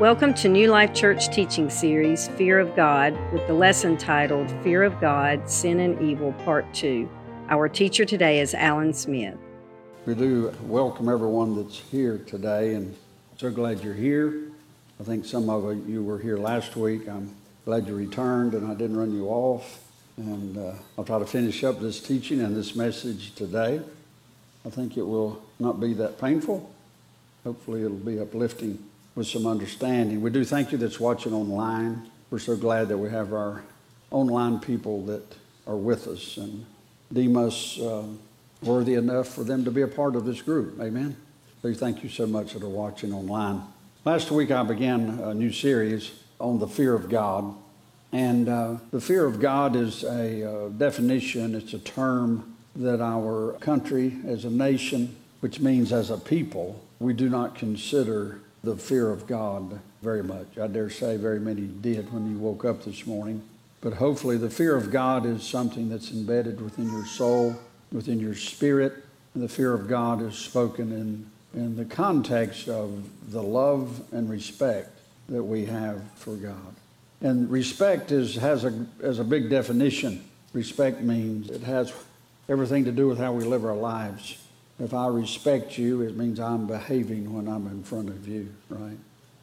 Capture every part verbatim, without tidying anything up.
Welcome to New Life Church teaching series, Fear of God, with the lesson titled Fear of God, Sin and Evil, Part two. Our teacher today is Alan Smith. We do welcome everyone that's here today, and so glad you're here. I think some of you were here last week. I'm glad you returned and I didn't run you off. And uh, I'll try to finish up this teaching and this message today. I think it will not be that painful. Hopefully it'll be uplifting with some understanding. We do thank you that's watching online. We're so glad that we have our online people that are with us and deem us uh, worthy enough for them to be a part of this group. Amen. So thank you so much that are watching online. Last week I began a new series on the fear of God. And uh, the fear of God is a uh, definition, it's a term that our country as a nation, which means as a people, we do not consider the fear of God very much. I dare say very many did when you woke up this morning. But hopefully the fear of God is something that's embedded within your soul, within your spirit. And the fear of God is spoken in, in the context of the love and respect that we have for God. And respect is has a, has a big definition. Respect means it has everything to do with how we live our lives. If I respect you, it means I'm behaving when I'm in front of you, right?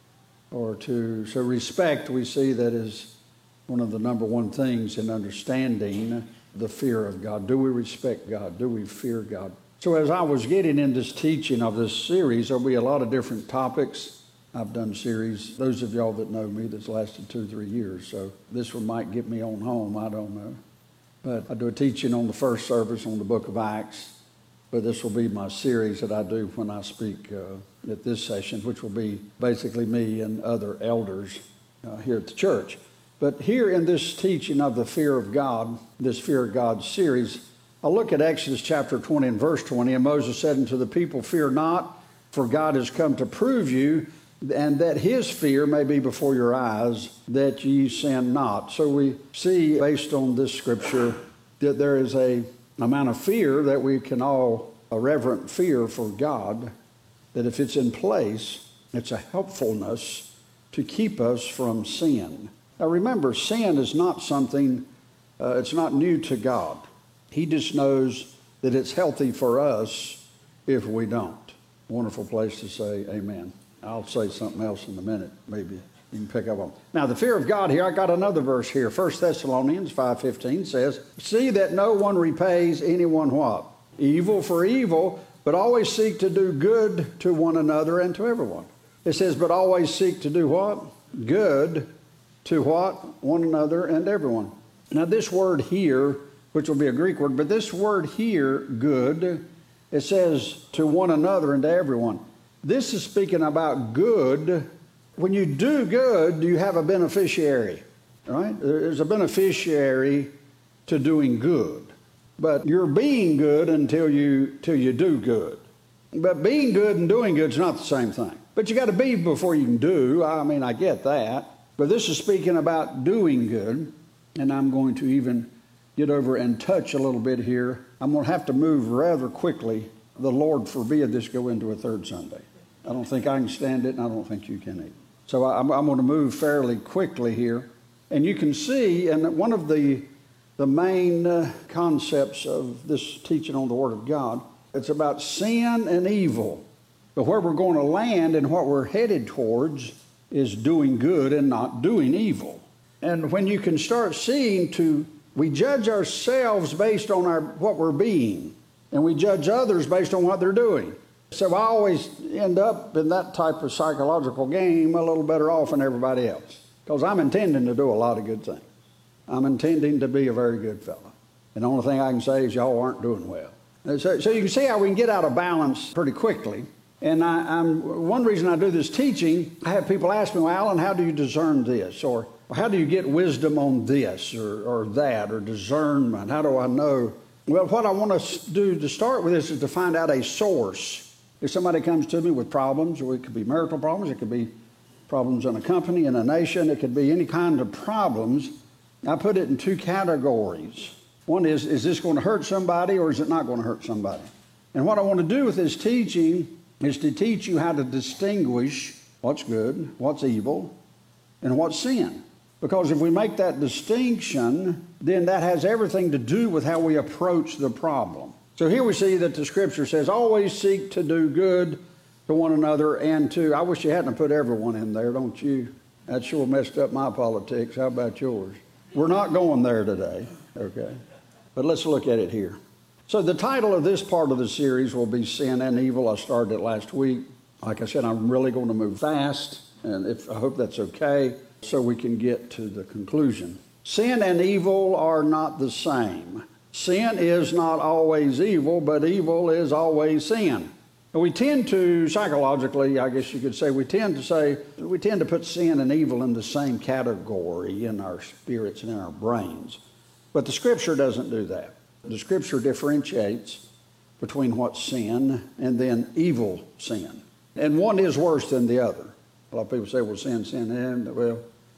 Or to, so respect we see that is one of the number one things in understanding the fear of God. Do we respect God? Do we fear God? So as I was getting in this teaching of this series, there'll be a lot of different topics. I've done series, those of y'all that know me, that's lasted two, three years. So this one might get me on home, I don't know. But I do a teaching on the first service on the book of Acts. But this will be my series that I do when I speak uh, at this session, which will be basically me and other elders uh, here at the church. But here in this teaching of the fear of God, this fear of God series, I'll look at Exodus chapter twenty and verse twenty. And Moses said unto the people, fear not, for God has come to prove you, and that his fear may be before your eyes, that ye sin not. So we see, based on this scripture, that there is a amount of fear that we can all, a reverent fear for God, that if it's in place, it's a helpfulness to keep us from sin. Now remember, sin is not something, uh, it's not new to God. He just knows that it's healthy for us if we don't. Wonderful place to say amen. I'll say something else in a minute, maybe you can pick up on. Now, the fear of God here, I got another verse here. First Thessalonians five fifteen says, see that no one repays anyone what? Evil for evil, but always seek to do good to one another and to everyone. It says, but always seek to do what? Good to what? One another and everyone. Now, this word here, which will be a Greek word, but this word here, good, it says to one another and to everyone. This is speaking about good. When you do good, you have a beneficiary, right? There's a beneficiary to doing good. But you're being good until you, till you do good. But being good and doing good is not the same thing. But you got to be before you can do. I mean, I get that. But this is speaking about doing good. And I'm going to even get over and touch a little bit here. I'm going to have to move rather quickly. The Lord forbid this go into a third Sunday. I don't think I can stand it, and I don't think you can either. So I'm, I'm going to move fairly quickly here. And you can see, and one of the, the main uh, concepts of this teaching on the Word of God, it's about sin and evil. But where we're going to land and what we're headed towards is doing good and not doing evil. And when you can start seeing to, we judge ourselves based on our what we're being, and we judge others based on what they're doing. So I always end up in that type of psychological game a little better off than everybody else. Because I'm intending to do a lot of good things. I'm intending to be a very good fellow. And the only thing I can say is y'all aren't doing well. So, so you can see how we can get out of balance pretty quickly. And I, I'm, one reason I do this teaching, I have people ask me, well, Alan, how do you discern this? Or how do you get wisdom on this or, or that or discernment? How do I know? Well, what I want to do to start with this is to find out a source. If somebody comes to me with problems, or it could be marital problems, it could be problems in a company, in a nation, it could be any kind of problems, I put it in two categories. One is, is this going to hurt somebody or is it not going to hurt somebody? And what I want to do with this teaching is to teach you how to distinguish what's good, what's evil, and what's sin. Because if we make that distinction, then that has everything to do with how we approach the problem. So here we see that the scripture says, always seek to do good to one another and to, I wish you hadn't put everyone in there, don't you? That sure messed up my politics. How about yours? We're not going there today, okay? But let's look at it here. So the title of this part of the series will be Sin and Evil. I started it last week. Like I said, I'm really going to move fast, and if I hope that's okay, so we can get to the conclusion. Sin and evil are not the same. Sin is not always evil, but evil is always sin. And we tend to, psychologically, I guess you could say, we tend to say, we tend to put sin and evil in the same category in our spirits and in our brains. But the Scripture doesn't do that. The Scripture differentiates between what's sin and then evil sin. And one is worse than the other. A lot of people say, well, sin, sin, and, well,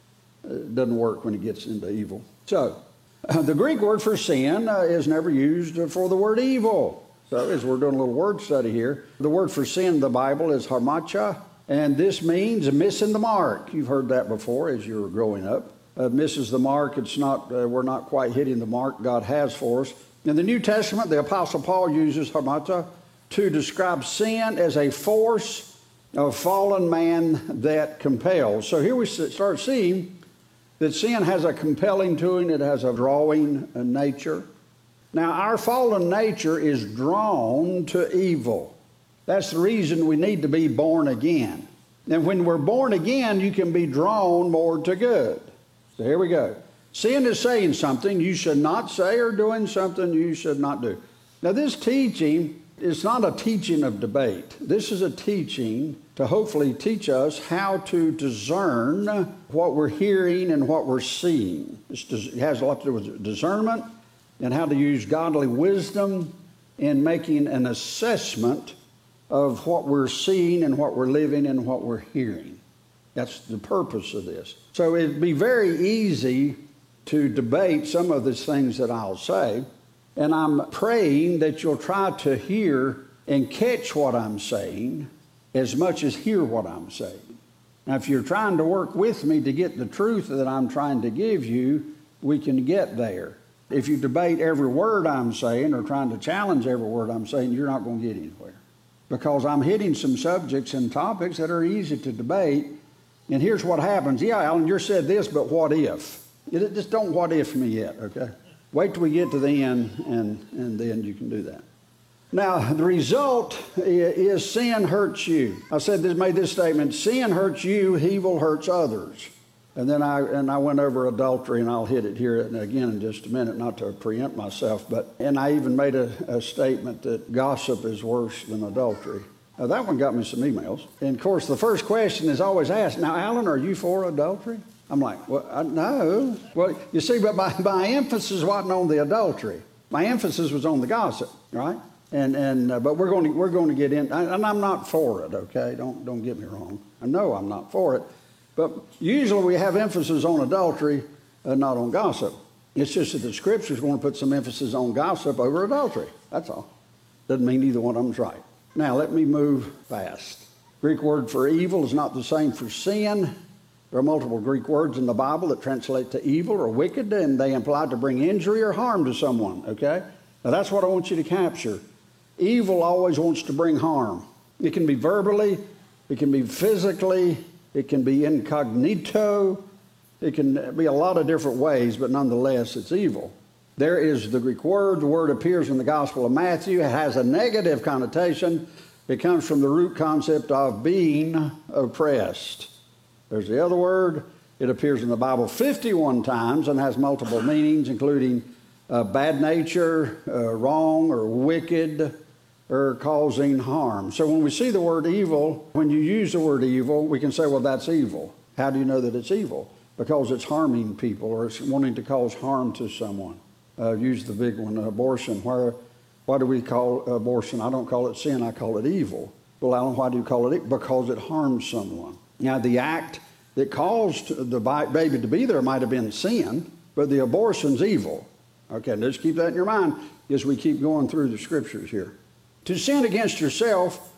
it doesn't work when it gets into evil. So, uh, the Greek word for sin uh, is never used for the word evil. So, as we're doing a little word study here, the word for sin in the Bible is harmacha, and this means missing the mark. You've heard that before as you were growing up. Uh, misses the mark. It's not, uh, we're not quite hitting the mark God has for us. In the New Testament, the Apostle Paul uses harmacha to describe sin as a force of fallen man that compels. So here we start seeing that sin has a compelling to it. It has a drawing nature. Now, our fallen nature is drawn to evil. That's the reason we need to be born again. And when we're born again, you can be drawn more to good. So here we go. Sin is saying something you should not say or doing something you should not do. Now, this teaching is not a teaching of debate. This is a teaching to hopefully teach us how to discern what we're hearing and what we're seeing. It has a lot to do with discernment and how to use godly wisdom in making an assessment of what we're seeing and what we're living and what we're hearing. That's the purpose of this. So it'd be very easy to debate some of these things that I'll say, and I'm praying that you'll try to hear and catch what I'm saying as much as hear what I'm saying. Now, if you're trying to work with me to get the truth that I'm trying to give you, we can get there. If you debate every word I'm saying or trying to challenge every word I'm saying, you're not going to get anywhere. Because I'm hitting some subjects and topics that are easy to debate. And here's what happens. Yeah, Alan, you said this, but what if? Just don't what if me yet, okay? Wait till we get to the end, and, and then you can do that. Now, the result is sin hurts you. I said this, made this statement, sin hurts you, evil hurts others. And then I and I went over adultery, and I'll hit it here again in just a minute, not to preempt myself, but, and I even made a, a statement that gossip is worse than adultery. Now, that one got me some emails. And, of course, the first question is always asked, now, Alan, are you for adultery? I'm like, well, I, no. Well, you see, but my, my emphasis wasn't on the adultery. My emphasis was on the gossip, right? And and uh, but we're going to we're going to get in, and I'm not for it. Okay, don't don't get me wrong. I know I'm not for it, but usually we have emphasis on adultery, uh, not on gossip. It's just that the Scriptures want to put some emphasis on gossip over adultery. That's all. Doesn't mean either one of them's right. Now let me move fast. Greek word for evil is not the same for sin. There are multiple Greek words in the Bible that translate to evil or wicked, and they imply to bring injury or harm to someone. Okay, now that's what I want you to capture. Evil always wants to bring harm. It can be verbally, it can be physically, it can be incognito, it can be a lot of different ways, but nonetheless, it's evil. There is the Greek word. The word appears in the Gospel of Matthew. It has a negative connotation. It comes from the root concept of being oppressed. There's the other word. It appears in the Bible fifty-one times and has multiple meanings, including uh, bad nature, uh, wrong or wicked, or causing harm. So when we see the word evil, when you use the word evil, we can say, well, that's evil. How do you know that it's evil? Because it's harming people or it's wanting to cause harm to someone. Uh, use the big one, abortion. Where, why do we call abortion? I don't call it sin, I call it evil. Well, Alan, why do you call it evil? Because it harms someone. Now, the act that caused the baby to be there might have been sin, but the abortion's evil. Okay, let's keep that in your mind as we keep going through the Scriptures here. To sin against yourself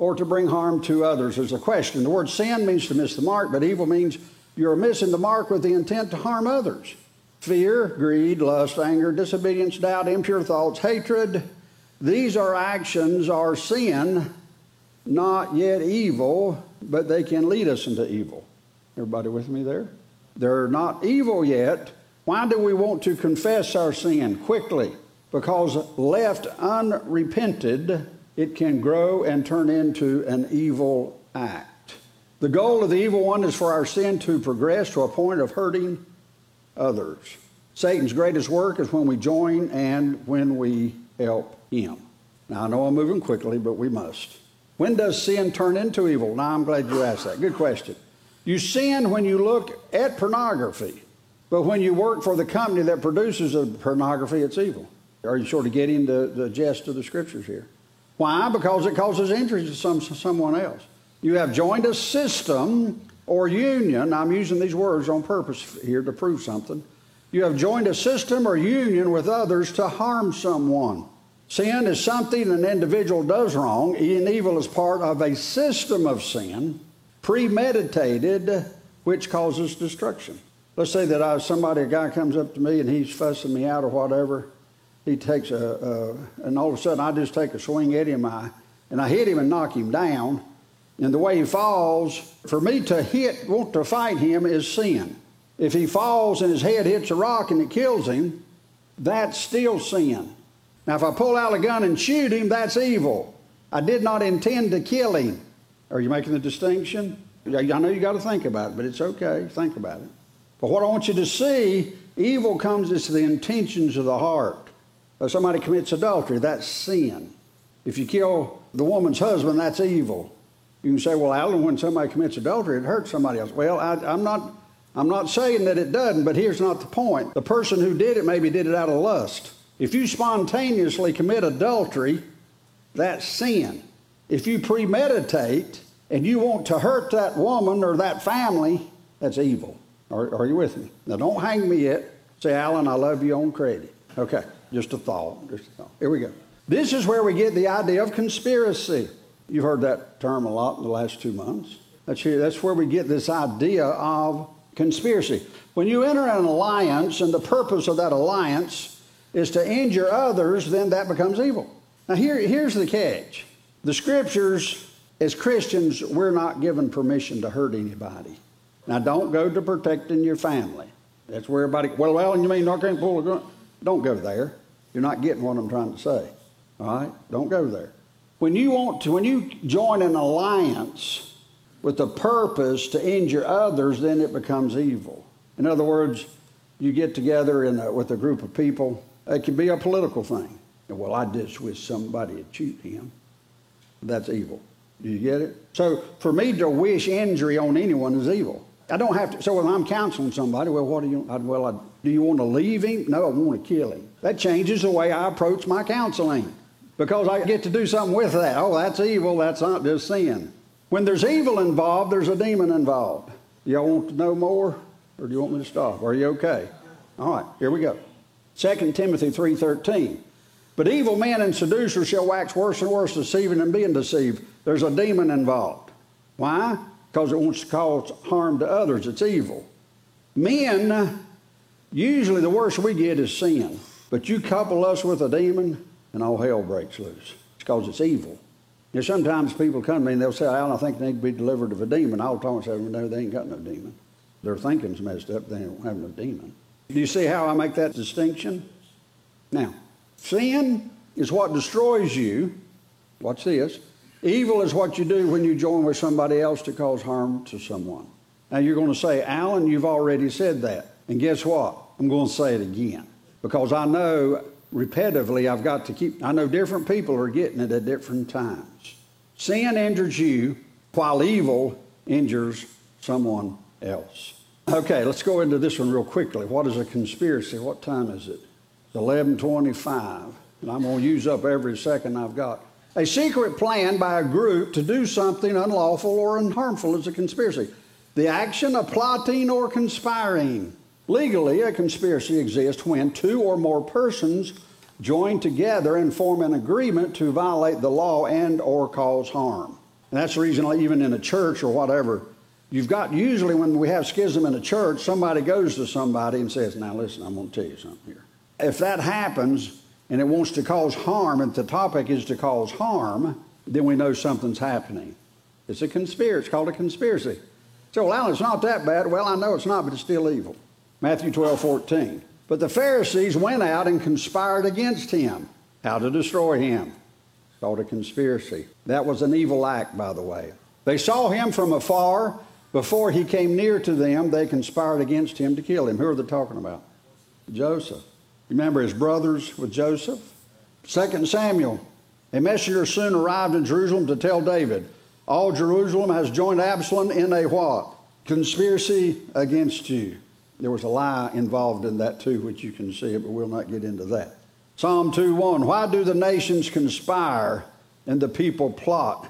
or to bring harm to others. There's a question. The word sin means to miss the mark, but evil means you're missing the mark with the intent to harm others. Fear, greed, lust, anger, disobedience, doubt, impure thoughts, hatred. These are actions, are sin, not yet evil, but they can lead us into evil. Everybody with me there? They're not evil yet. Why do we want to confess our sin quickly? Because left unrepented, it can grow and turn into an evil act. The goal of the evil one is for our sin to progress to a point of hurting others. Satan's greatest work is when we join and when we help him. Now, I know I'm moving quickly, but we must. When does sin turn into evil? Now, I'm glad you asked that. Good question. You sin when you look at pornography, but when you work for the company that produces the pornography, it's evil. Are you sort of getting the, the gist of the scriptures here? Why? Because it causes injury to some, someone else. You have joined a system or union. I'm using these words on purpose here to prove something. You have joined a system or union with others to harm someone. Sin is something an individual does wrong, and evil is part of a system of sin, premeditated, which causes destruction. Let's say that I, somebody, a guy comes up to me and he's fussing me out or whatever. He takes a, a, and all of a sudden I just take a swing at him, I, and I hit him and knock him down. And the way he falls, for me to hit, want to fight him is sin. If he falls and his head hits a rock and it kills him, that's still sin. Now, if I pull out a gun and shoot him, that's evil. I did not intend to kill him. Are you making the distinction? I know you got to think about it, but it's okay. Think about it. But what I want you to see, evil comes as the intentions of the heart. If somebody commits adultery, that's sin. If you kill the woman's husband, that's evil. You can say, well, Alan, when somebody commits adultery, it hurts somebody else. Well, I, I'm not, I'm not saying that it doesn't, but here's not the point. The person who did it maybe did it out of lust. If you spontaneously commit adultery, that's sin. If you premeditate and you want to hurt that woman or that family, that's evil. Are, are you with me? Now, don't hang me yet. Say, Alan, I love you on credit. Okay, just a thought. Just a thought. Here we go. This is where we get the idea of conspiracy. You've heard that term a lot in the last two months. That's, here, that's where we get this idea of conspiracy. When you enter an alliance and the purpose of that alliance is to injure others, then that becomes evil. Now here, here's the catch. The scriptures, as Christians, we're not given permission to hurt anybody. Now don't go to protecting your family. That's where everybody, well, well, you mean I can't pull a gun? Don't go there. You're not getting what I'm trying to say. All right? Don't go there. When you want to, when you join an alliance with the purpose to injure others, then it becomes evil. In other words, you get together in a, with a group of people. It can be a political thing. Well, I just wish somebody would shoot him. That's evil. Do you get it? So for me to wish injury on anyone is evil. I don't have to. So when I'm counseling somebody, well, what do you? I, well, I, do you want to leave him? No, I want to kill him. That changes the way I approach my counseling because I get to do something with that. Oh, that's evil. That's not just sin. When there's evil involved, there's a demon involved. Y'all want to know more, or do you want me to stop? Are you okay? All right, here we go. Second Timothy three thirteen. But evil men and seducers shall wax worse and worse, deceiving and being deceived. There's a demon involved. Why? Because it wants to cause harm to others. It's evil. Men, usually the worst we get is sin. But you couple us with a demon, and all hell breaks loose. It's because it's evil. You know, sometimes people come to me and they'll say, Alan, I think they need to be delivered of a demon. I'll talk and say, no, they ain't got no demon. Their thinking's messed up. They don't have no demon. Do you see how I make that distinction? Now, sin is what destroys you. Watch this. Evil is what you do when you join with somebody else to cause harm to someone. Now you're going to say, Alan, you've already said that. And guess what? I'm going to say it again. Because I know repetitively I've got to keep, I know different people are getting it at different times. Sin injures you while evil injures someone else. Okay, let's go into this one real quickly. What is a conspiracy? What time is it? It's eleven twenty-five, and I'm going to use up every second I've got. A secret plan by a group to do something unlawful or harmful is a conspiracy. The action of plotting or conspiring. Legally, a conspiracy exists when two or more persons join together and form an agreement to violate the law and or cause harm. And that's the reason, even in a church or whatever, you've got, usually when we have schism in a church, somebody goes to somebody and says, now listen, I'm going to tell you something here. If that happens and it wants to cause harm, and the topic is to cause harm, then we know something's happening. It's a conspiracy. It's called a conspiracy. So, well, Alan, it's not that bad. Well, I know it's not, but it's still evil. Matthew twelve fourteen. But the Pharisees went out and conspired against him. How to destroy him. It's called a conspiracy. That was an evil act, by the way. They saw him from afar. Before he came near to them, they conspired against him to kill him. Who are they talking about? Joseph. Remember his brothers with Joseph? Second Samuel. A messenger soon arrived in Jerusalem to tell David, all Jerusalem has joined Absalom in a what? Conspiracy against you. There was a lie involved in that too, which you can see, but we'll not get into that. Psalm two one, why do the nations conspire and the people plot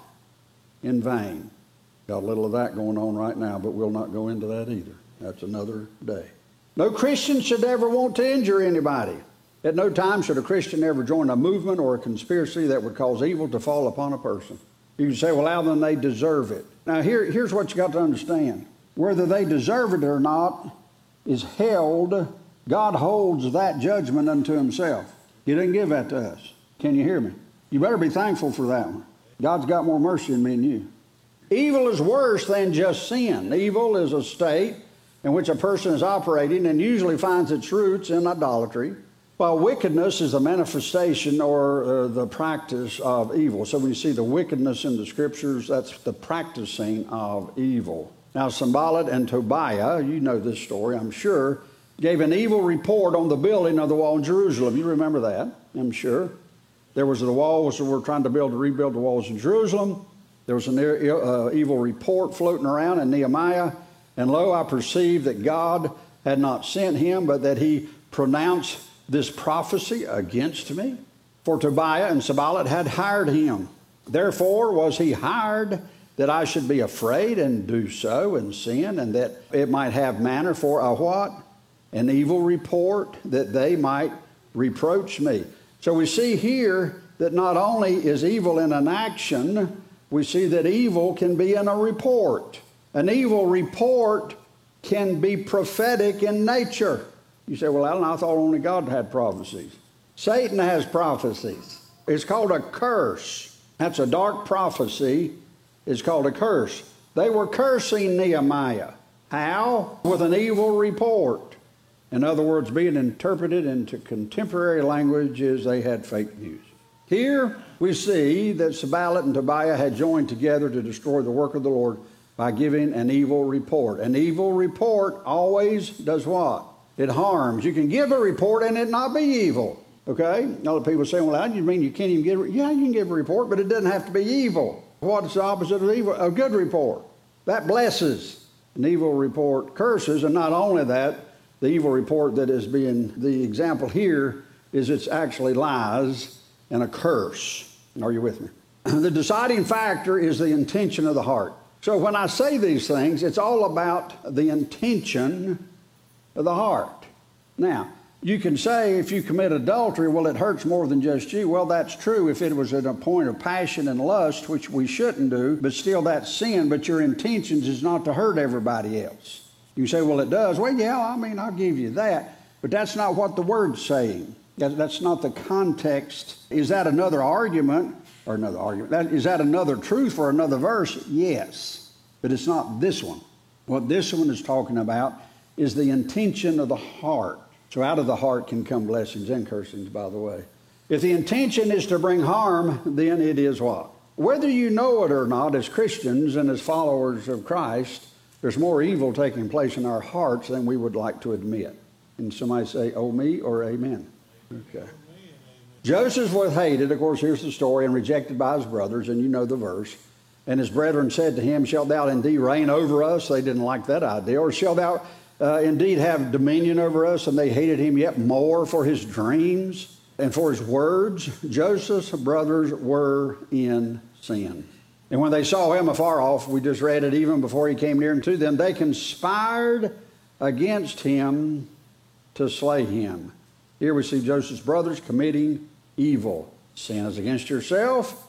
in vain? Got a little of that going on right now, but we'll not go into that either. That's another day. No Christian should ever want to injure anybody. At no time should a Christian ever join a movement or a conspiracy that would cause evil to fall upon a person. You can say, well, Alvin, they deserve it. Now, here, here's what you got to understand. Whether they deserve it or not is held, God holds that judgment unto himself. He didn't give that to us. Can you hear me? You better be thankful for that one. God's got more mercy than me and you. Evil is worse than just sin. Evil is a state in which a person is operating and usually finds its roots in idolatry, while wickedness is the manifestation or uh, the practice of evil. So when you see the wickedness in the scriptures, that's the practicing of evil. Now, Sanballat and Tobiah, you know this story, I'm sure, gave an evil report on the building of the wall in Jerusalem. You remember that, I'm sure. There was the walls that were trying to build to rebuild the walls in Jerusalem. There was an uh, evil report floating around in Nehemiah. And lo, I perceived that God had not sent him, but that he pronounced this prophecy against me. For Tobiah and Sanballat had hired him. Therefore was he hired that I should be afraid and do so and sin, and that it might have manner for a what? An evil report, that they might reproach me. So we see here that not only is evil in an action, we see that evil can be in a report. An evil report can be prophetic in nature. You say, well, Alan, I thought only God had prophecies. Satan has prophecies. It's called a curse. That's a dark prophecy. It's called a curse. They were cursing Nehemiah. How? With an evil report. In other words, being interpreted into contemporary language as they had fake news. Here we see that Sanballat and Tobiah had joined together to destroy the work of the Lord by giving an evil report. An evil report always does what? It harms. You can give a report and it not be evil. Okay? A lot of people say, well, how do you mean you can't even give a report? Yeah, you can give a report, but it doesn't have to be evil. What's the opposite of evil? A good report. That blesses. An evil report curses, and not only that, the evil report that is being, the example here is it's actually lies and a curse. Are you with me? The deciding factor is the intention of the heart. So when I say these things, it's all about the intention of the heart. Now, you can say if you commit adultery, well, it hurts more than just you. Well, that's true if it was at a point of passion and lust, which we shouldn't do, but still that's sin, but your intentions is not to hurt everybody else. You say, well, it does. Well, yeah, I mean, I'll give you that, but that's not what the word's saying. That's not the context. Is that another argument, or another argument? That, is that another truth for another verse? Yes, but it's not this one. What this one is talking about is the intention of the heart. So out of the heart can come blessings and cursings, by the way. If the intention is to bring harm, then it is what? Whether you know it or not, as Christians and as followers of Christ, there's more evil taking place in our hearts than we would like to admit. And somebody say, oh me, or amen. Okay. Joseph was hated, of course, here's the story, and rejected by his brothers, and you know the verse. And his brethren said to him, shalt thou indeed reign over us? They didn't like that idea. Or shalt thou uh, indeed have dominion over us? And they hated him yet more for his dreams and for his words. Joseph's brothers were in sin. And when they saw him afar off, we just read it, even before he came near to them, they conspired against him to slay him. Here we see Joseph's brothers committing evil. Sin is against yourself,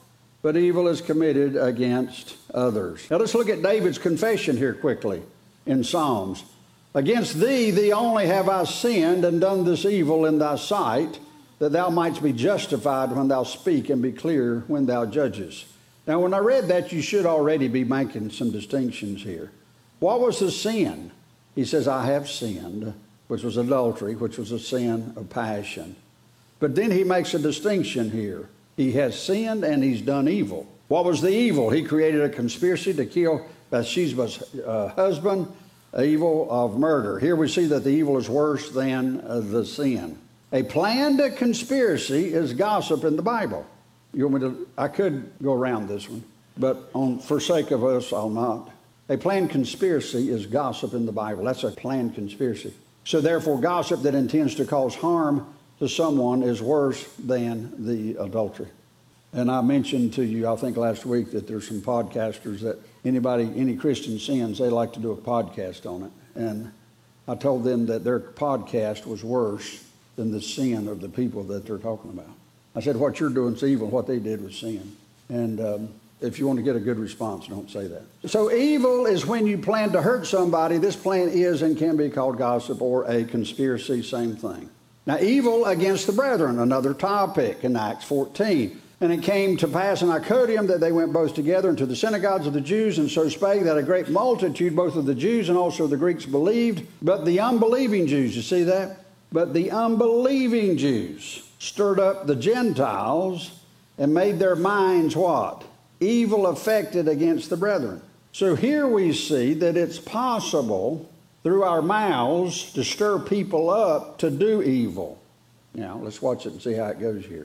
but evil is committed against others. Now let's look at David's confession here quickly in Psalms. Against thee, thee only have I sinned and done this evil in thy sight, that thou mightst be justified when thou speak and be clear when thou judgest. Now when I read that, you should already be making some distinctions here. What was the sin? He says, I have sinned, which was adultery, which was a sin of passion. But then he makes a distinction here. He has sinned and he's done evil. What was the evil? He created a conspiracy to kill Bathsheba's uh, husband, evil of murder. Here we see that the evil is worse than uh, the sin. A planned conspiracy is gossip in the Bible. You want me to? I could go around this one, but on for sake of us, I'll not. A planned conspiracy is gossip in the Bible. That's a planned conspiracy. So therefore, gossip that intends to cause harm to someone is worse than the adultery. And I mentioned to you, I think last week, that there's some podcasters that anybody, any Christian sins, they like to do a podcast on it. And I told them that their podcast was worse than the sin of the people that they're talking about. I said, what you're doing is evil. What they did was sin. And um, if you want to get a good response, don't say that. So evil is when you plan to hurt somebody. This plan is and can be called gossip or a conspiracy, same thing. Now, evil against the brethren, another topic in Acts fourteen. And it came to pass in Iconium that they went both together into the synagogues of the Jews, and so spake that a great multitude, both of the Jews and also the Greeks, believed. But the unbelieving Jews, you see that? But the unbelieving Jews stirred up the Gentiles and made their minds what? Evil affected against the brethren. So here we see that it's possible through our mouths to stir people up to do evil. Now, let's watch it and see how it goes here.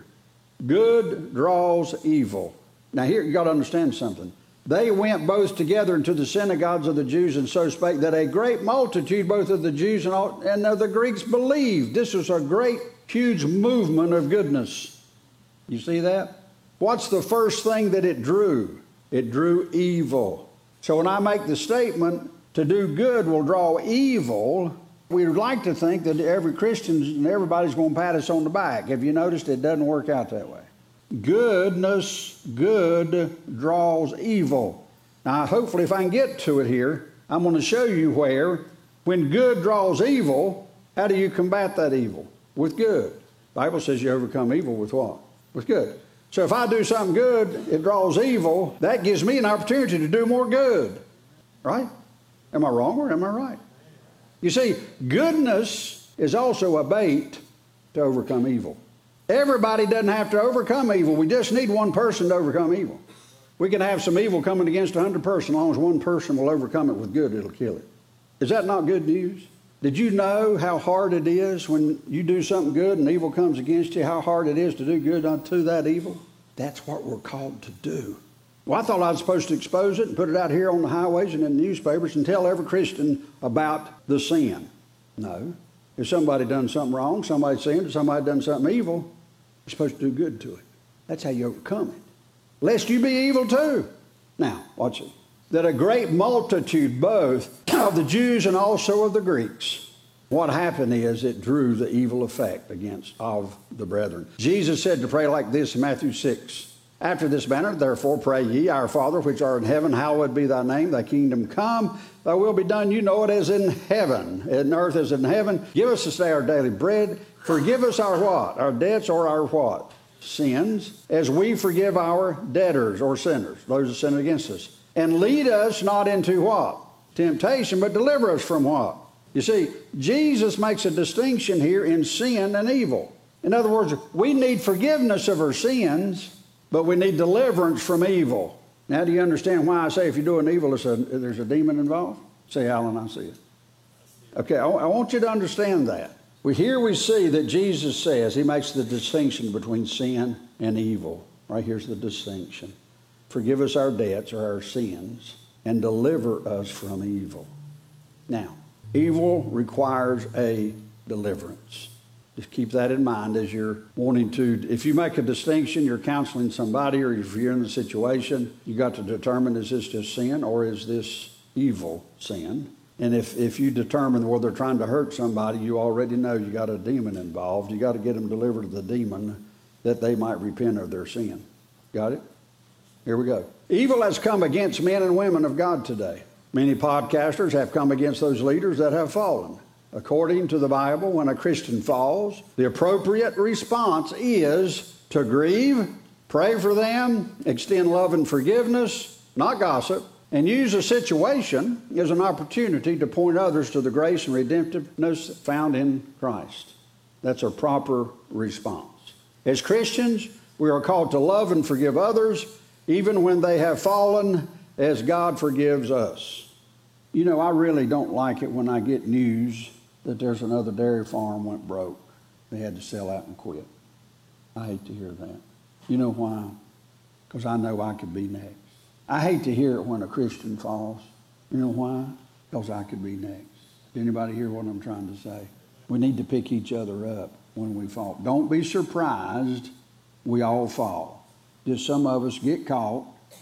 Good draws evil. Now here you got to understand something. They went both together into the synagogues of the Jews, and so spake that a great multitude, both of the Jews and, all, and of the Greeks, believed. This was a great, huge movement of goodness. You see that? What's the first thing that it drew? It drew evil. So when I make the statement, to do good will draw evil, we would like to think that every Christian and everybody's going to pat us on the back. Have you noticed it doesn't work out that way? Goodness, good draws evil. Now, hopefully, if I can get to it here, I'm going to show you where, when good draws evil, how do you combat that evil? With good. The Bible says you overcome evil with what? With good. So if I do something good, it draws evil. That gives me an opportunity to do more good. Right? Am I wrong or am I right? You see, goodness is also a bait to overcome evil. Everybody doesn't have to overcome evil. We just need one person to overcome evil. We can have some evil coming against a hundred persons. As long as one person will overcome it with good, it'll kill it. Is that not good news? Did you know how hard it is when you do something good and evil comes against you, how hard it is to do good unto that evil? That's what we're called to do. Well, I thought I was supposed to expose it and put it out here on the highways and in the newspapers and tell every Christian about the sin. No. If somebody done something wrong, somebody sinned, or somebody done something evil, you're supposed to do good to it. That's how you overcome it. Lest you be evil too. Now, watch it. That a great multitude both of the Jews and also of the Greeks. What happened is it drew the evil effect against of the brethren. Jesus said to pray like this in Matthew six. After this manner, therefore, pray ye, Our Father, which art in heaven, hallowed be thy name. Thy kingdom come, thy will be done. You know it as in heaven, in earth as in heaven. Give us this day our daily bread. Forgive us our what? Our debts or our what? Sins, as we forgive our debtors or sinners, those that sin against us. And lead us not into what? Temptation, but deliver us from what? You see, Jesus makes a distinction here in sin and evil. In other words, we need forgiveness of our sins, but we need deliverance from evil. Now, do you understand why I say if you're doing evil, a, there's a demon involved? Say, Alan, I see it. Okay, I, I want you to understand that. We, here we see that Jesus says, he makes the distinction between sin and evil. Right here's the distinction. Forgive us our debts or our sins and deliver us from evil. Now, evil requires a deliverance. Just keep that in mind as you're wanting to, if you make a distinction, you're counseling somebody, or if you're in the situation, you got to determine, is this just sin or is this evil sin? And if, if you determine, well, they're trying to hurt somebody, you already know you got a demon involved. You got to get them delivered to the demon that they might repent of their sin. Got it? Here we go. Evil has come against men and women of God today. Many podcasters have come against those leaders that have fallen. According to the Bible, when a Christian falls, the appropriate response is to grieve, pray for them, extend love and forgiveness, not gossip, and use a situation as an opportunity to point others to the grace and redemptiveness found in Christ. That's a proper response. As Christians, we are called to love and forgive others, even when they have fallen, as God forgives us. You know, I really don't like it when I get news that there's another dairy farm went broke. They had to sell out and quit. I hate to hear that. You know why? Because I know I could be next. I hate to hear it when a Christian falls. You know why? Because I could be next. Did anybody hear what I'm trying to say? We need to pick each other up when we fall. Don't be surprised we all fall. Just some of us get caught,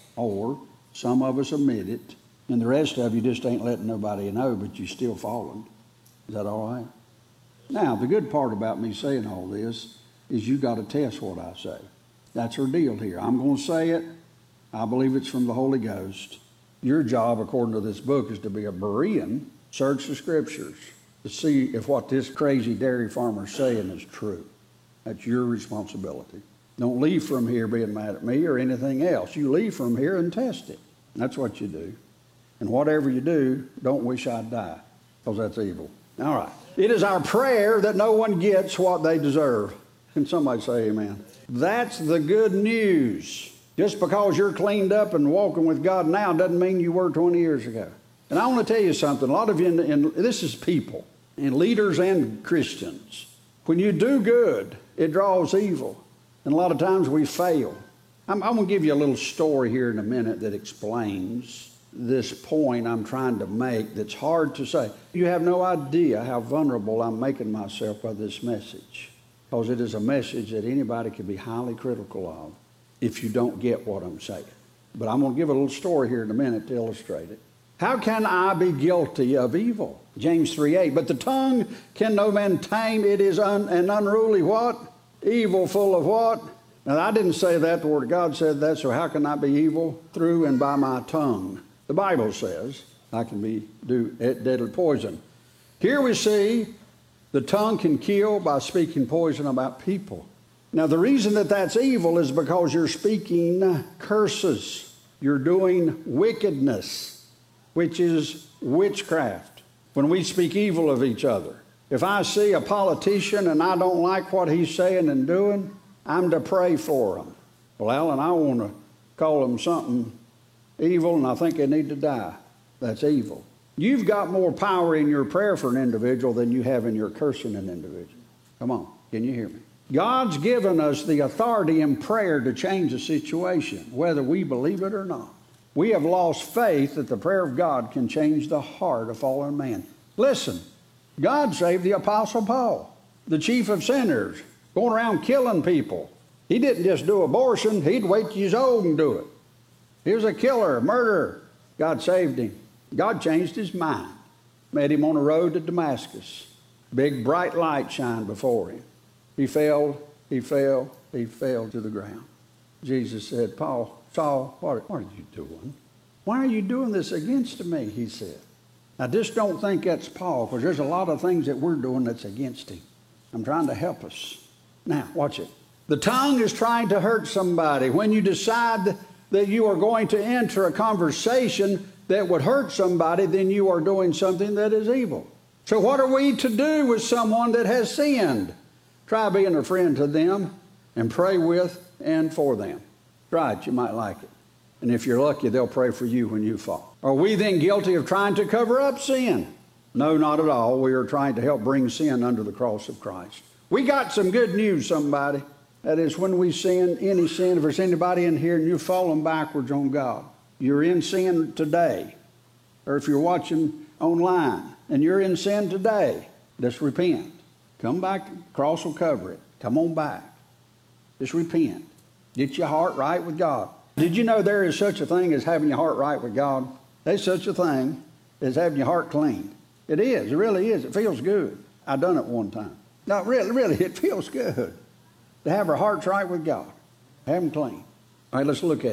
or some of us admit it, and the rest of you just ain't letting nobody know, but you're still falling. Is that all right? Now, the good part about me saying all this is you got to test what I say. That's our deal here. I'm going to say it. I believe it's from the Holy Ghost. Your job, according to this book, is to be a Berean. Search the Scriptures to see if what this crazy dairy farmer's saying is true. That's your responsibility. Don't leave from here being mad at me or anything else. You leave from here and test it. That's what you do. And whatever you do, don't wish I'd die, because that's evil. All right. It is our prayer that no one gets what they deserve. Can somebody say amen? That's the good news. Just because you're cleaned up and walking with God now doesn't mean you were twenty years ago. And I want to tell you something. A lot of you, in, in, this is people, and leaders and Christians. When you do good, it draws evil. And a lot of times we fail. I'm, I'm going to give you a little story here in a minute that explains this point I'm trying to make that's hard to say. You have no idea how vulnerable I'm making myself by this message, because it is a message that anybody can be highly critical of if you don't get what I'm saying. But I'm going to give a little story here in a minute to illustrate it. How can I be guilty of evil? James three eight. But the tongue can no man tame. It is un, an unruly what? Evil, full of what? Now, I didn't say that. The Word of God said that. So how can I be evil? Through and by my tongue. The Bible says I can be do deadly poison. Here we see the tongue can kill by speaking poison about people. Now, the reason that that's evil is because you're speaking curses. You're doing wickedness, which is witchcraft. When we speak evil of each other. If I see a politician and I don't like what he's saying and doing, I'm to pray for him. Well, Alan, I want to call them something evil, and I think they need to die. That's evil. You've got more power in your prayer for an individual than you have in your cursing an individual. Come on, can you hear me? God's given us the authority in prayer to change a situation, whether we believe it or not. We have lost faith that the prayer of God can change the heart of fallen man. Listen, God saved the Apostle Paul, the chief of sinners, going around killing people. He didn't just do abortion. He'd wait till he's old and do it. He was a killer, a murderer. God saved him. God changed his mind. Met him on the road to Damascus. Big bright light shined before him. He fell, he fell, he fell to the ground. Jesus said, Paul, Saul, what, what are you doing? Why are you doing this against me? He said. Now, just don't think that's Paul, because there's a lot of things that we're doing that's against him. I'm trying to help us. Now, watch it. The tongue is trying to hurt somebody. When you decide that you are going to enter a conversation that would hurt somebody, then you are doing something that is evil. So what are we to do with someone that has sinned? Try being a friend to them and pray with and for them. Try it. You might like it. And if you're lucky, they'll pray for you when you fall. Are we then guilty of trying to cover up sin? No, not at all. We are trying to help bring sin under the cross of Christ. We got some good news, somebody. That is, when we sin, any sin, if there's anybody in here and you're falling backwards on God, you're in sin today. Or if you're watching online and you're in sin today, just repent. Come back, the cross will cover it. Come on back. Just repent. Get your heart right with God. Did you know there is such a thing as having your heart right with God? There's such a thing as having your heart clean. It is. It really is. It feels good. I done it one time. No, really, really, it feels good to have our hearts right with God. Have them clean. All right, let's look at it.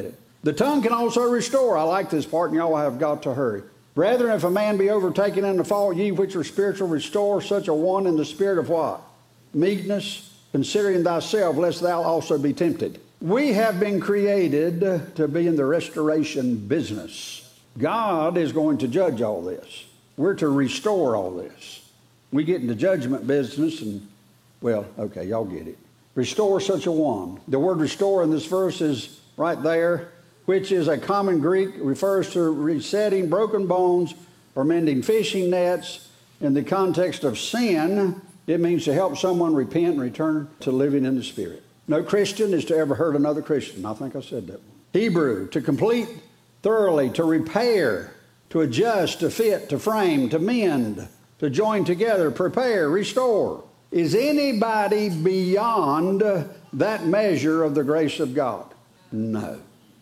The tongue can also restore. I like this part, and y'all have got to hurry. Brethren, if a man be overtaken in the fault, ye which are spiritual, restore such a one in the spirit of what? Meekness, considering thyself, lest thou also be tempted. We have been created to be in the restoration business. God is going to judge all this. We're to restore all this. We get in the judgment business and, well, okay, y'all get it. Restore such a one. The word restore in this verse is right there, which is a common Greek, refers to resetting broken bones or mending fishing nets. In the context of sin, it means to help someone repent and return to living in the Spirit. No Christian is to ever hurt another Christian. I think I said that one. Hebrew, to complete thoroughly, to repair, to adjust, to fit, to frame, to mend, to join together, prepare, restore. Is anybody beyond that measure of the grace of God? No.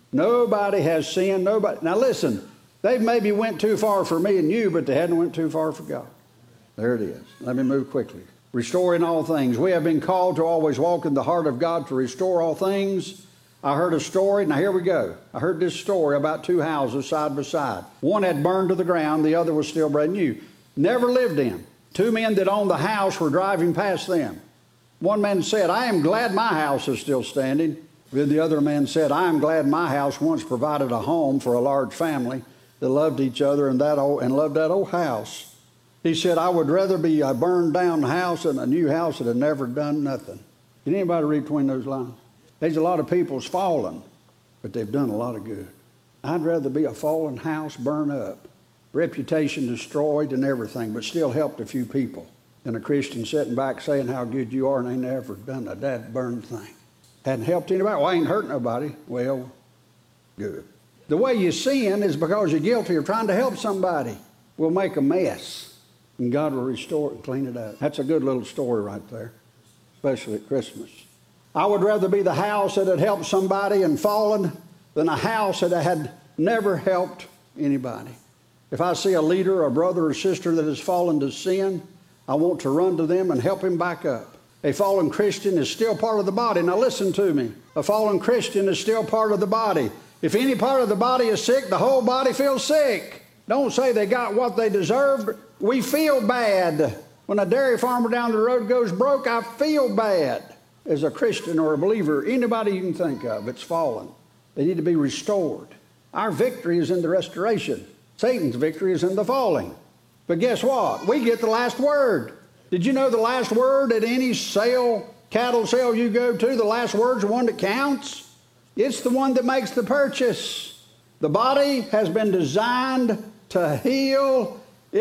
Nobody has sinned. Nobody. Now listen, they maybe went too far for me and you, but they hadn't went too far for God. There it is. Let me move quickly. Restoring all things. We have been called to always walk in the heart of God to restore all things. I heard a story. Now here we go. I heard this story about two houses side by side. One had burned to the ground. The other was still brand new. Never lived in. Two men that owned the house were driving past them. One man said, I am glad my house is still standing. Then the other man said, I am glad my house once provided a home for a large family that loved each other and, that old, and loved that old house. He said, I would rather be a burned down house than a new house that had never done nothing. Can anybody read between those lines? There's a lot of people's fallen, but they've done a lot of good. I'd rather be a fallen house burned up, reputation destroyed and everything, but still helped a few people, than a Christian sitting back saying how good you are and ain't never done a dad burned thing. Hadn't helped anybody. Well, I ain't hurt nobody. Well, good. The way you sin is because you're guilty of trying to help somebody. We'll make a mess. And God will restore it and clean it up. That's a good little story right there, especially at Christmas. I would rather be the house that had helped somebody and fallen than a house that had never helped anybody. If I see a leader, a brother or sister that has fallen to sin, I want to run to them and help him back up. A fallen Christian is still part of the body. Now listen to me. A fallen Christian is still part of the body. If any part of the body is sick, the whole body feels sick. Don't say they got what they deserved. We feel bad. When a dairy farmer down the road goes broke, I feel bad. As a Christian or a believer, anybody you can think of, it's fallen. They need to be restored. Our victory is in the restoration. Satan's victory is in the falling. But guess what? We get the last word. Did you know the last word at any sale, cattle sale you go to, the last word's the one that counts? It's the one that makes the purchase. The body has been designed to heal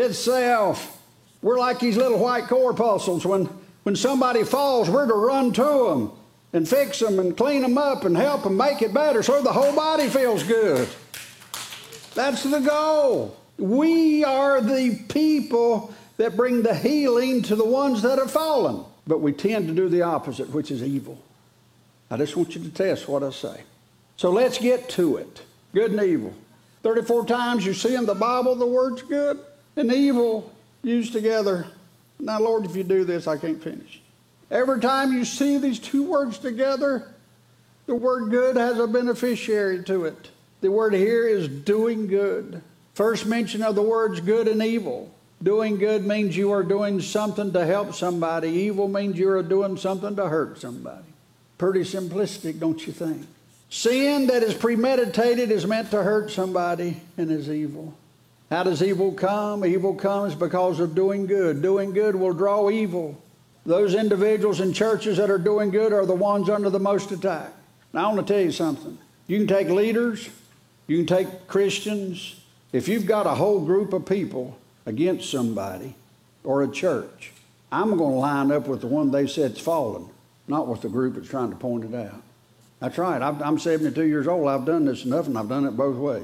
itself. We're like these little white corpuscles. When, when somebody falls, we're to run to them and fix them and clean them up and help them make it better so the whole body feels good. That's the goal. We are the people that bring the healing to the ones that have fallen. But we tend to do the opposite, which is evil. I just want you to test what I say. So let's get to it. Good and evil. thirty-four times you see in the Bible the words good and evil used together. Now, Lord, if you do this, I can't finish. Every time you see these two words together, the word good has a beneficiary to it. The word here is doing good. First mention of the words good and evil. Doing good means you are doing something to help somebody. Evil means you are doing something to hurt somebody. Pretty simplistic, don't you think? Sin that is premeditated is meant to hurt somebody and is evil. How does evil come? Evil comes because of doing good. Doing good will draw evil. Those individuals in churches that are doing good are the ones under the most attack. Now, I want to tell you something. You can take leaders. You can take Christians. If you've got a whole group of people against somebody or a church, I'm going to line up with the one they said's fallen, not with the group that's trying to point it out. That's right. I'm seventy-two years old. I've done this enough, and I've done it both ways.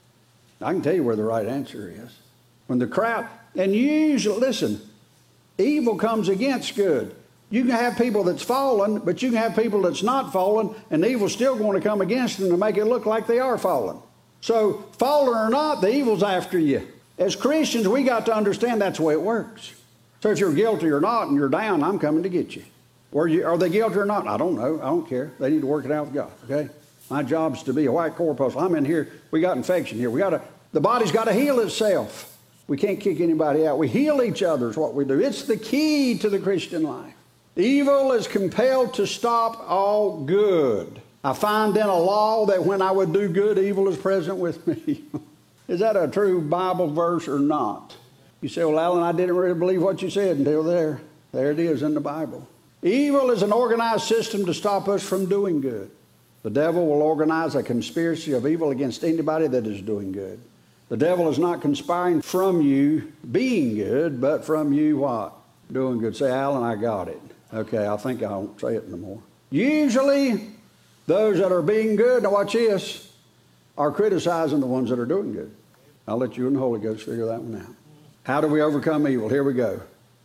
I can tell you where the right answer is. When the crowd, and usually, listen, evil comes against good. You can have people that's fallen, but you can have people that's not fallen, and the evil's still going to come against them to make it look like they are fallen. So, fallen or not, the evil's after you. As Christians, we got to understand that's the way it works. So if you're guilty or not and you're down, I'm coming to get you. Or you, are they guilty or not? I don't know. I don't care. They need to work it out with God, okay? My job's to be a white corpuscle. I'm in here. We got infection here. We got to, the body's got to heal itself. We can't kick anybody out. We heal each other is what we do. It's the key to the Christian life. Evil is compelled to stop all good. I find in a law that when I would do good, evil is present with me. Is that a true Bible verse or not? You say, well, Alan, I didn't really believe what you said until there. There it is in the Bible. Evil is an organized system to stop us from doing good. The devil will organize a conspiracy of evil against anybody that is doing good. The devil is not conspiring from you being good, but from you what? Doing good. Say, Alan, I got it. Okay, I think I won't say it no more. Usually, those that are being good, now watch this, are criticizing the ones that are doing good. I'll let you and the Holy Ghost figure that one out. How do we overcome evil? Here we go.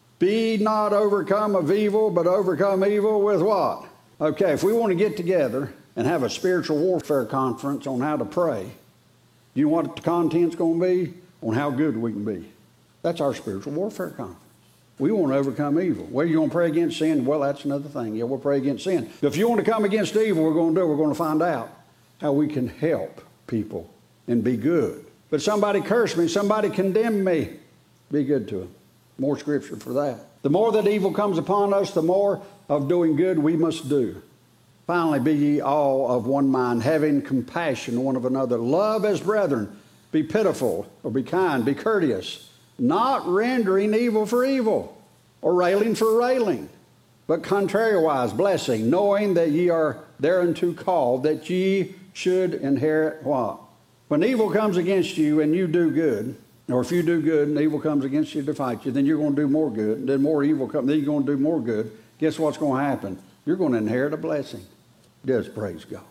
Be not overcome of evil, but overcome evil with what? Okay, if we want to get together and have a spiritual warfare conference on how to pray, you know what the content's going to be? On how good we can be. That's our spiritual warfare conference. We want to overcome evil. Well, you want to pray against sin? Well, that's another thing. Yeah, we'll pray against sin. If you want to come against evil, we're going to do, we're going to find out how we can help people and be good. But somebody cursed me, somebody condemned me. Be good to them. More scripture for that. The more that evil comes upon us, the more of doing good we must do. Finally, be ye all of one mind, having compassion one of another. Love as brethren. Be pitiful, or be kind, be courteous, not rendering evil for evil, or railing for railing, but contrariwise blessing, knowing that ye are thereunto called, that ye should inherit what? When evil comes against you and you do good, or if you do good and evil comes against you to fight you, then you're going to do more good. And then more evil comes, then you're going to do more good. Guess what's going to happen? You're going to inherit a blessing. Just praise God.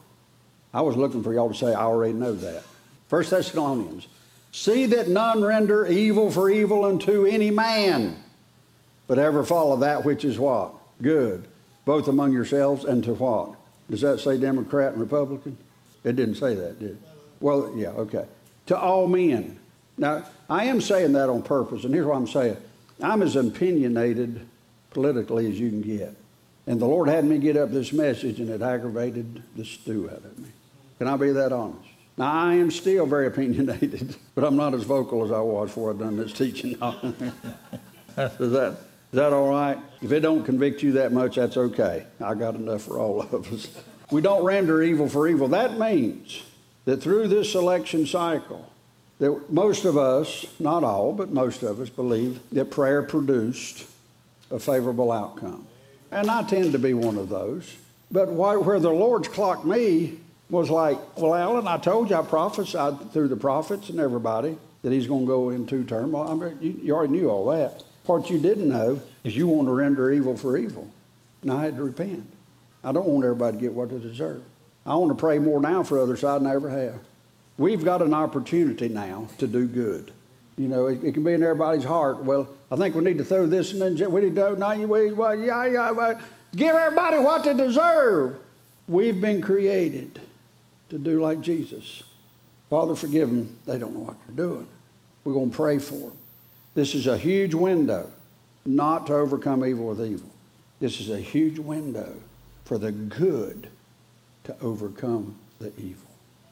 I was looking for y'all to say, I already know that. First Thessalonians. See that none render evil for evil unto any man, but ever follow that which is what? Good. Both among yourselves and to what? Does that say Democrat and Republican? It didn't say that, did it? Well, yeah, okay. To all men. Now, I am saying that on purpose, and here's what I'm saying. I'm as opinionated politically as you can get. And the Lord had me get up this message, and it aggravated the stew out of me. Can I be that honest? Now, I am still very opinionated, but I'm not as vocal as I was before I've done this teaching. is, that, is that all right? If it don't convict you that much, that's okay. I got enough for all of us. We don't render evil for evil. That means that through this election cycle, that most of us, not all, but most of us believe that prayer produced a favorable outcome. And I tend to be one of those. But where the Lord's clocked me was like, well, Alan, I told you, I prophesied through the prophets and everybody that he's going to go in two term. Well, I mean, you, you already knew all that. What you didn't know is you want to render evil for evil. And I had to repent. I don't want everybody to get what they deserve. I want to pray more now for others than I never have. We've got an opportunity now to do good. You know, it, it can be in everybody's heart. Well, I think we need to throw this and then we need to, no, we, well, yeah, yeah, give everybody what they deserve. We've been created to do like Jesus. Father, forgive them. They don't know what they're doing. We're going to pray for them. This is a huge window not to overcome evil with evil. This is a huge window for the good to overcome the evil.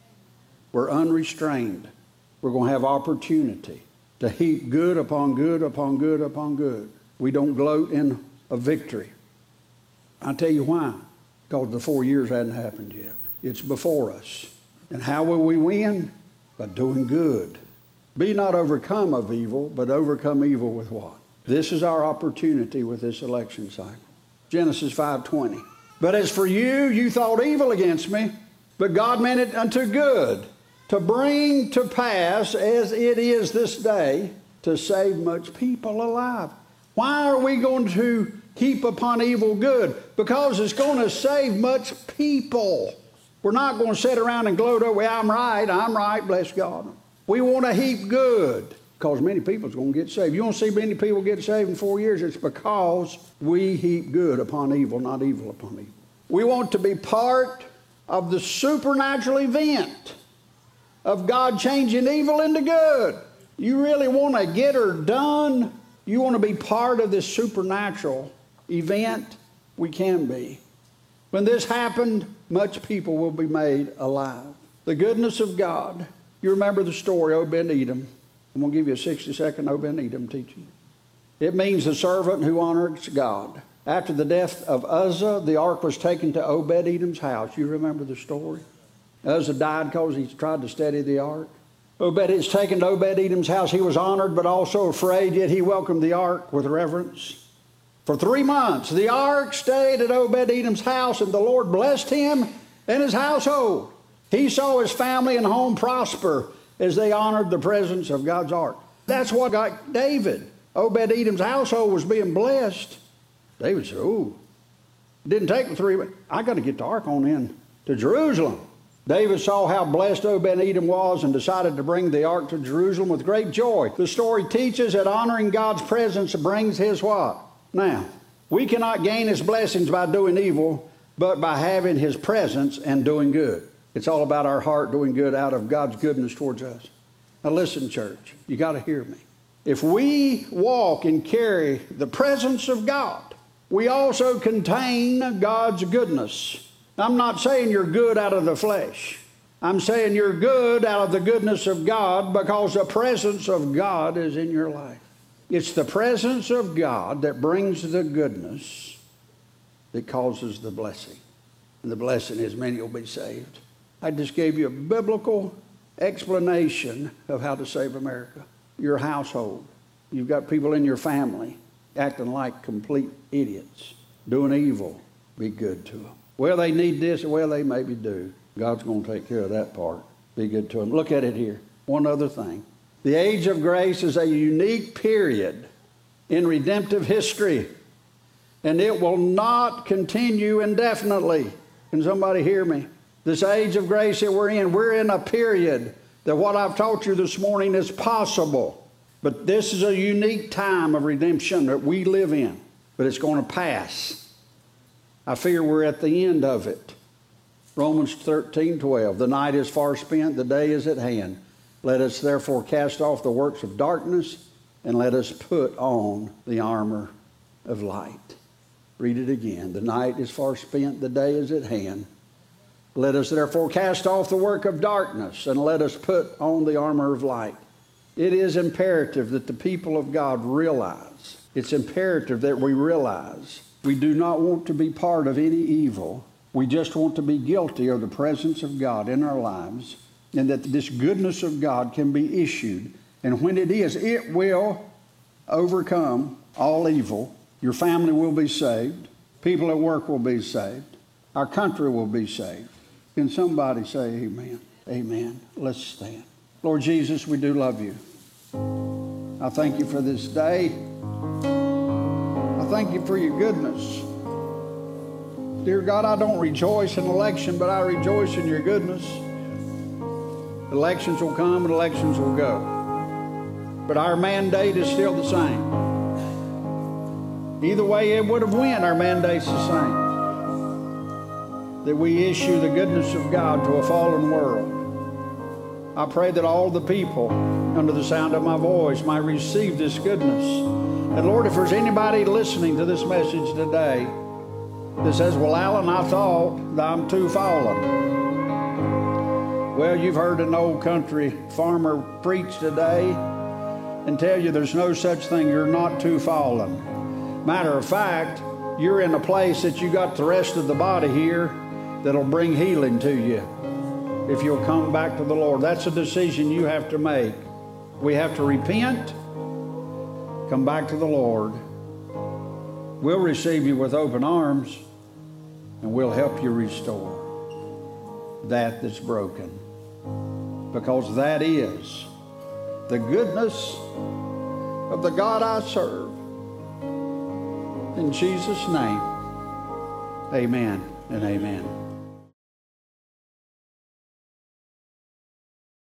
We're unrestrained. We're going to have opportunity to heap good upon good upon good upon good. We don't gloat in a victory. I'll tell you why. Because the four years hadn't happened yet. It's before us. And how will we win? By doing good. Be not overcome of evil, but overcome evil with what? This is our opportunity with this election cycle. Genesis five twenty. But as for you, you thought evil against me, but God meant it unto good, to bring to pass, as it is this day, to save much people alive. Why are we going to heap upon evil good? Because it's going to save much people. We're not going to sit around and gloat over, well, I'm right, I'm right, bless God. We want to heap good, because many people's going to get saved. You don't see many people get saved in four years, it's because we heap good upon evil, not evil upon evil. We want to be part of the supernatural event of God changing evil into good. You really want to get her done? You want to be part of this supernatural event? We can be. When this happened, much people will be made alive. The goodness of God. You remember the story, Obed-Edom. I'm going to give you a sixty-second Obed-Edom teaching. It means the servant who honors God. After the death of Uzzah, the ark was taken to Obed-Edom's house. You remember the story? Uzzah died because he tried to steady the ark. Obed is taken to Obed-Edom's house. He was honored but also afraid, yet he welcomed the ark with reverence. For three months, the ark stayed at Obed-Edom's house, and the Lord blessed him and his household. He saw his family and home prosper as they honored the presence of God's ark. That's what got David. Obed-Edom's household was being blessed. David said, "Oh, it didn't take me three months. I got to get the ark on in to Jerusalem." David saw how blessed Obed-Edom was and decided to bring the ark to Jerusalem with great joy. The story teaches that honoring God's presence brings his what? Now, we cannot gain his blessings by doing evil, but by having his presence and doing good. It's all about our heart doing good out of God's goodness towards us. Now listen, church, you got to hear me. If we walk and carry the presence of God, we also contain God's goodness. I'm not saying you're good out of the flesh. I'm saying you're good out of the goodness of God because the presence of God is in your life. It's the presence of God that brings the goodness that causes the blessing. And the blessing is many will be saved. I just gave you a biblical explanation of how to save America. Your household. You've got people in your family acting like complete idiots, doing evil. Be good to them. Well, they need this. Well, they maybe do. God's going to take care of that part. Be good to them. Look at it here. One other thing. The age of grace is a unique period in redemptive history, and it will not continue indefinitely. Can somebody hear me? This age of grace that we're in, we're in a period that what I've taught you this morning is possible. But this is a unique time of redemption that we live in. But it's going to pass. I fear we're at the end of it. Romans thirteen twelve. The night is far spent, the day is at hand. Let us therefore cast off the works of darkness, and let us put on the armor of light. Read it again. The night is far spent, the day is at hand. Let us therefore cast off the work of darkness, and let us put on the armor of light. It is imperative that the people of God realize, it's imperative that we realize we do not want to be part of any evil. We just want to be guilty of the presence of God in our lives, and that this goodness of God can be issued. And when it is, it will overcome all evil. Your family will be saved. People at work will be saved. Our country will be saved. Can somebody say amen? Amen. Let's stand. Lord Jesus, we do love you. I thank you for this day. I thank you for your goodness. Dear God, I don't rejoice in election, but I rejoice in your goodness. Elections will come and elections will go. But our mandate is still the same. Either way it would have went, our mandate's the same. That we issue the goodness of God to a fallen world. I pray that all the people under the sound of my voice might receive this goodness. And Lord, if there's anybody listening to this message today that says, well, Alan, I thought that I'm too fallen. Well, you've heard an old country farmer preach today and tell you there's no such thing. You're not too fallen. Matter of fact, you're in a place that you got the rest of the body here that'll bring healing to you if you'll come back to the Lord. That's a decision you have to make. We have to repent, come back to the Lord. We'll receive you with open arms, and we'll help you restore that that's broken. Because that is the goodness of the God I serve. In Jesus' name, amen and amen.